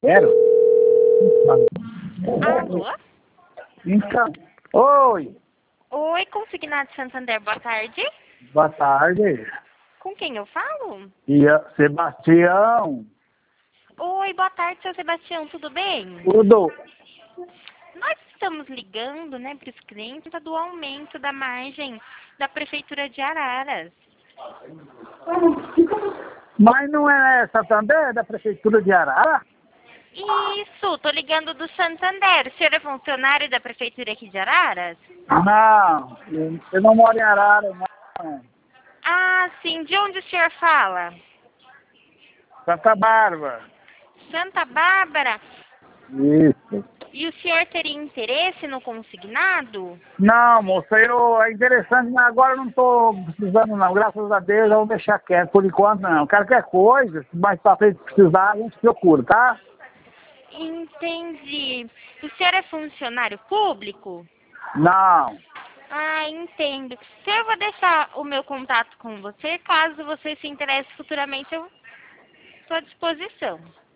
Quero? Alô? Então, oi, Oi, Consignado Santander, boa tarde. boa tarde. Com quem eu falo? Sebastião, Oi, boa tarde, seu Sebastião, tudo bem? tudo? Nós estamos ligando, né, para os clientes do aumento da margem da Prefeitura de Araras. Mas não é essa também, da Prefeitura de Arara? Isso, tô ligando do Santander. O senhor é funcionário da Prefeitura aqui de Araras? Não, eu não moro em Arara, não. Ah, sim, de onde o senhor fala? Santa Bárbara. Santa Bárbara. Isso. E o senhor teria interesse no consignado? Não, moça, é interessante, mas agora eu não estou precisando não. Graças a Deus, eu vou deixar quieto por enquanto não. Qualquer coisa, se mais pra frente precisar, a gente procura, tá? Entendi. O senhor é funcionário público? Não. Ah, entendo. Então eu vou deixar o meu contato com você. Caso você se interesse futuramente, eu estou à disposição.